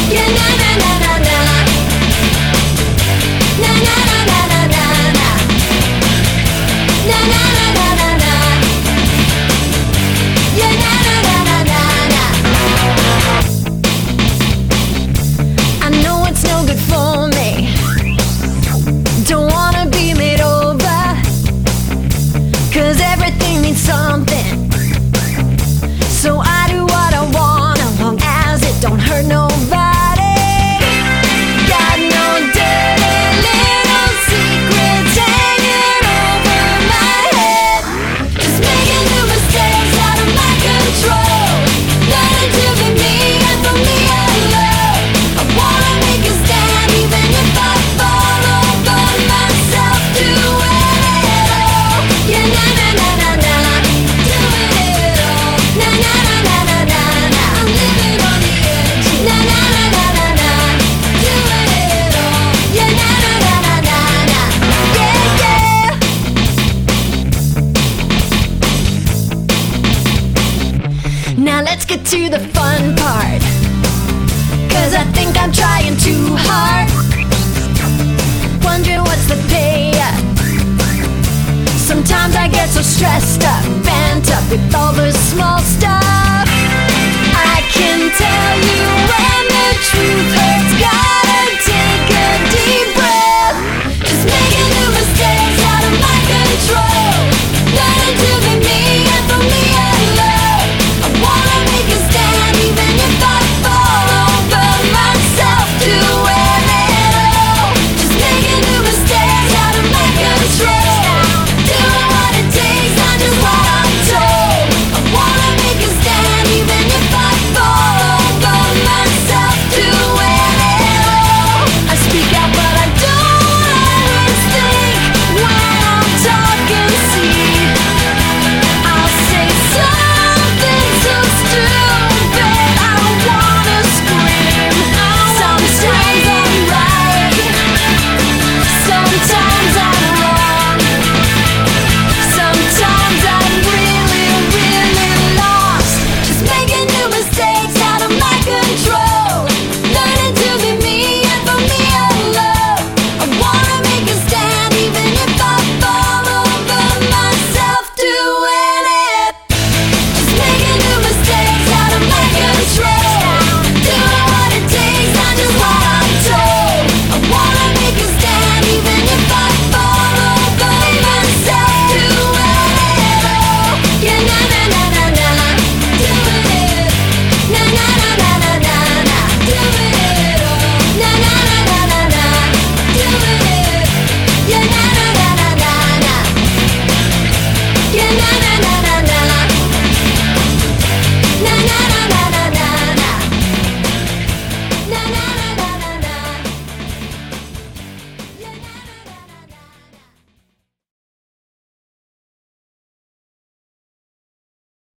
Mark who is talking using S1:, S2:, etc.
S1: Yeah, na na na na na. Na na na na na na na. Na na na na na na. Yeah, na na na na na na. I know it's no good for me. Don't wanna be made over, 'cause everything means something. So I do what I want, as long as it don't hurt nobody. Got no dirty little secrets hanging over my head. Just making new mistakes out of my control. Learning to be me and for me alone. I wanna make a stand even if I fall over myself. Doing it all. Yeah, na na na na na. Doing it all. Na na na na na na na. I'm living on the edge. Na na na na na na. Doing it all. Yeah, na na na na na na. Yeah, yeah. Now let's get to the fun part, 'cause I think I'm trying too hard. Wondering what's the payout. Sometimes I get so stressed up, bent up with all the small stuff.